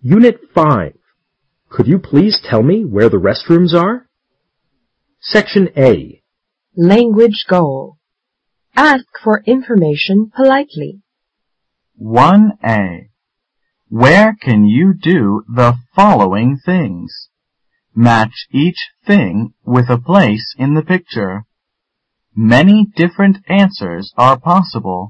Unit 5. Could you please tell me where the restrooms are? Section A. Language goal. Ask for information politely. 1A. Where can you do the following things? Match each thing with a place in the picture. Many different answers are possible.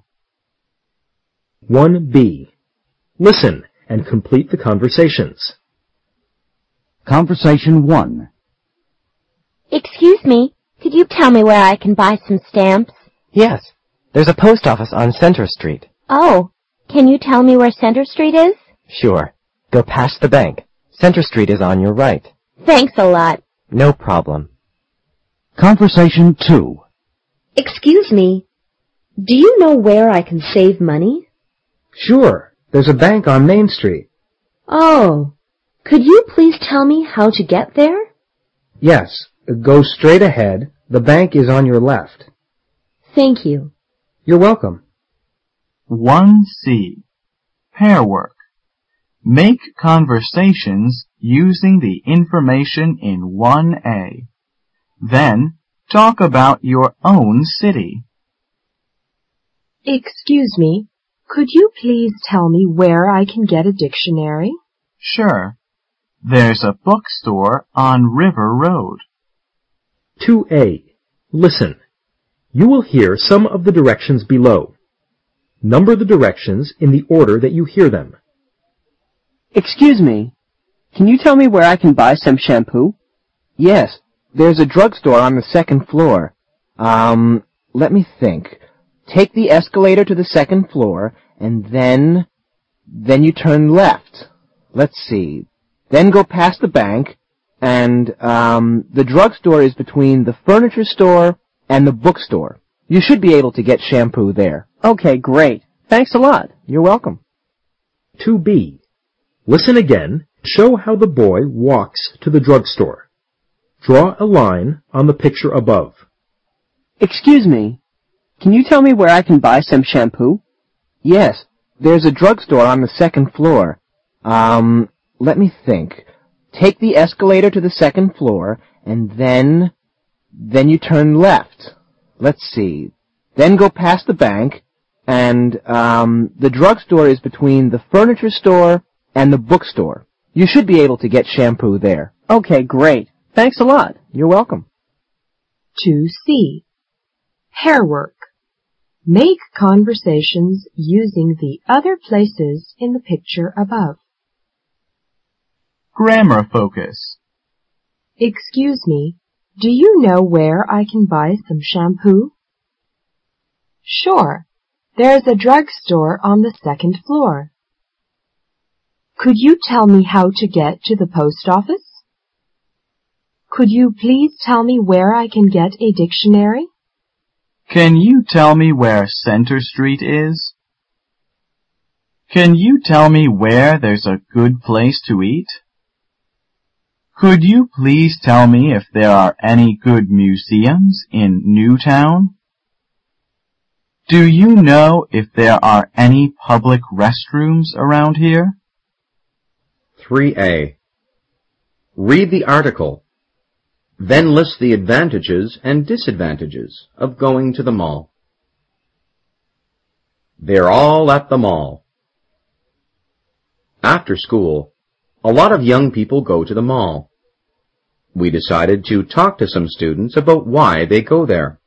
1B. Listen and complete the conversations. Conversation 1. Excuse me, could you tell me where I can buy some stamps? Yes, there's a post office on Center Street. Oh, can you tell me where Center Street is? Sure. Go past the bank. Center Street is on your right. Thanks a lot. No problem. Conversation 2. Excuse me, do you know where I can save money? Sure, there's a bank on Main Street. Oh, could you please tell me how to get there? Yes, go straight ahead. The bank is on your left. Thank you. You're welcome. 1C. Pair work. Make conversations using the information in 1A. Then, talk about your own city. Excuse me, could you please tell me where I can get a dictionary? Sure. There's a bookstore on River Road. 2A. Listen. You will hear some of the directions below. Number the directions in the order that you hear them. Excuse me, can you tell me where I can buy some shampoo? Yes, there's a drugstore on the second floor. Let me think. Take the escalator to the second floor, and then you turn left. Let's see. Then go past the bank, and the drugstore is between the furniture store and the bookstore. You should be able to get shampoo there. Okay, great. Thanks a lot. You're welcome. 2B. Listen again. Show how the boy walks to the drugstore. Draw a line on the picture above. Excuse me, can you tell me where I can buy some shampoo? Yes, there's a drugstore on the second floor. Let me think. Take the escalator to the second floor, and then you turn left. Let's see. Then go past the bank, and the drugstore is between the furniture store and the bookstore. You should be able to get shampoo there. Okay, great. Thanks a lot. You're welcome. 2C. Pair work. Make conversations using the other places in the picture above. Grammar focus. Excuse me, do you know where I can buy some shampoo? Sure, there's a drugstore on the second floor. Could you tell me how to get to the post office? Could you please tell me where I can get a dictionary? Can you tell me where Center Street is? Can you tell me where there's a good place to eat? Could you please tell me if there are any good museums in Newtown? Do you know if there are any public restrooms around here? 3A. Read the article. Then list the advantages and disadvantages of going to the mall. They're all at the mall. After school, a lot of young people go to the mall. We decided to talk to some students about why they go there.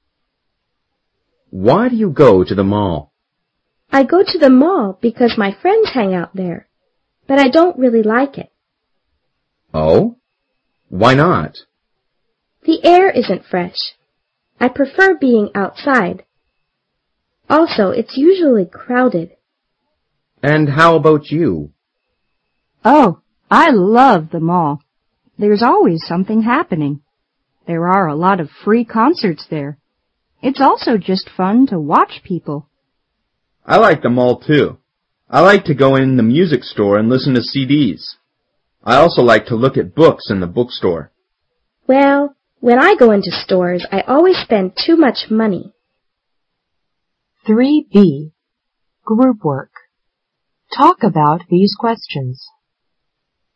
Why do you go to the mall? I go to the mall because my friends hang out there, but I don't really like it. Oh? Why not? The air isn't fresh. I prefer being outside. Also, it's usually crowded. And how about you? Oh, I love the mall. There's always something happening. There are a lot of free concerts there. It's also just fun to watch people. I like the mall too. I like to go in the music store and listen to CDs. I also like to look at books in the bookstore. Well, when I go into stores, I always spend too much money. 3B. Group work. Talk about these questions.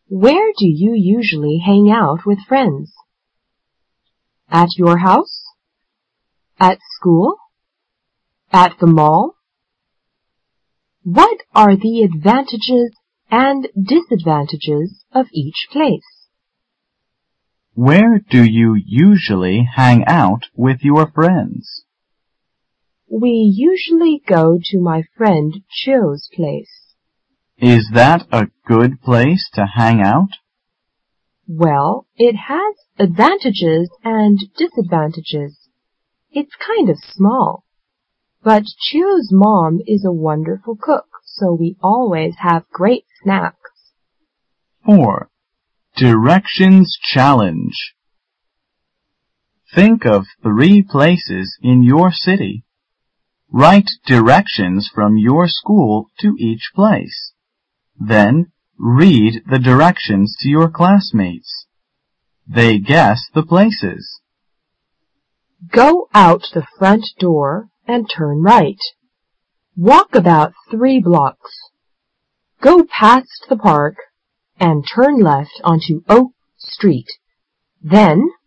Where do you usually hang out with friends? At your house? At school? At the mall? What are the advantages and disadvantages of each place? Where do you usually hang out with your friends? We usually go to my friend Chio's place. Is that a good place to hang out? Well, it has advantages and disadvantages. It's kind of small. But Chio's mom is a wonderful cook, so we always have great snacks. 4. Directions Challenge. Think of 3 places in your city. Write directions from your school to each place. Then, read the directions to your classmates. They guess the places. Go out the front door and turn right. Walk about 3 blocks. Go past the park and turn left onto Oak Street. Then